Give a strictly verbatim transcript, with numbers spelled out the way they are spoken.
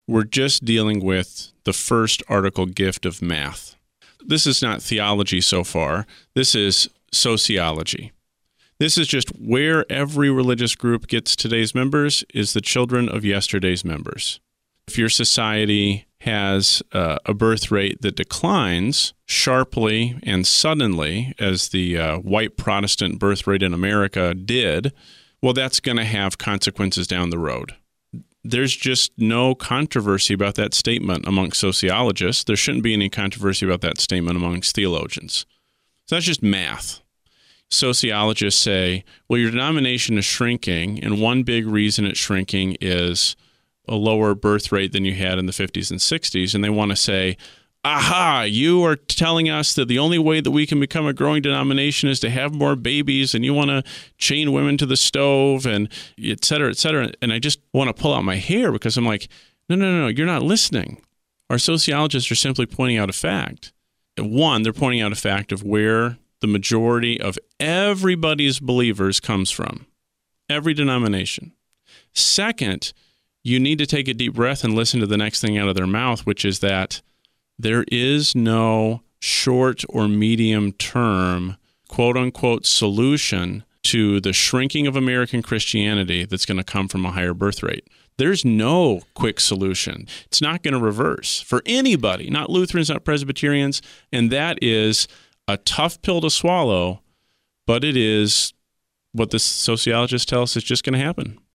we're just dealing with the first article gift of math. This is not theology so far. This is sociology. This is just where every religious group gets today's members is the children of yesterday's members. If your society has uh, a birth rate that declines sharply and suddenly, as the uh, white Protestant birth rate in America did, well, that's going to have consequences down the road. There's just no controversy about that statement amongst sociologists. There shouldn't be any controversy about that statement amongst theologians. So that's just math. Sociologists say, well, your denomination is shrinking, and one big reason it's shrinking is a lower birth rate than you had in the fifties and sixties, and they want to say, aha, you are telling us that the only way that we can become a growing denomination is to have more babies, and you want to chain women to the stove, and et cetera, et cetera. And I just want to pull out my hair because I'm like, no, no, no, you're not listening. Our sociologists are simply pointing out a fact. One, they're pointing out a fact of where the majority of everybody's believers comes from, every denomination. Second, you need to take a deep breath and listen to the next thing out of their mouth, which is that there is no short or medium term, quote unquote, solution to the shrinking of American Christianity that's going to come from a higher birth rate. There's no quick solution. It's not going to reverse for anybody, not Lutherans, not Presbyterians, and that is a tough pill to swallow, but it is what the sociologists tell us is just going to happen.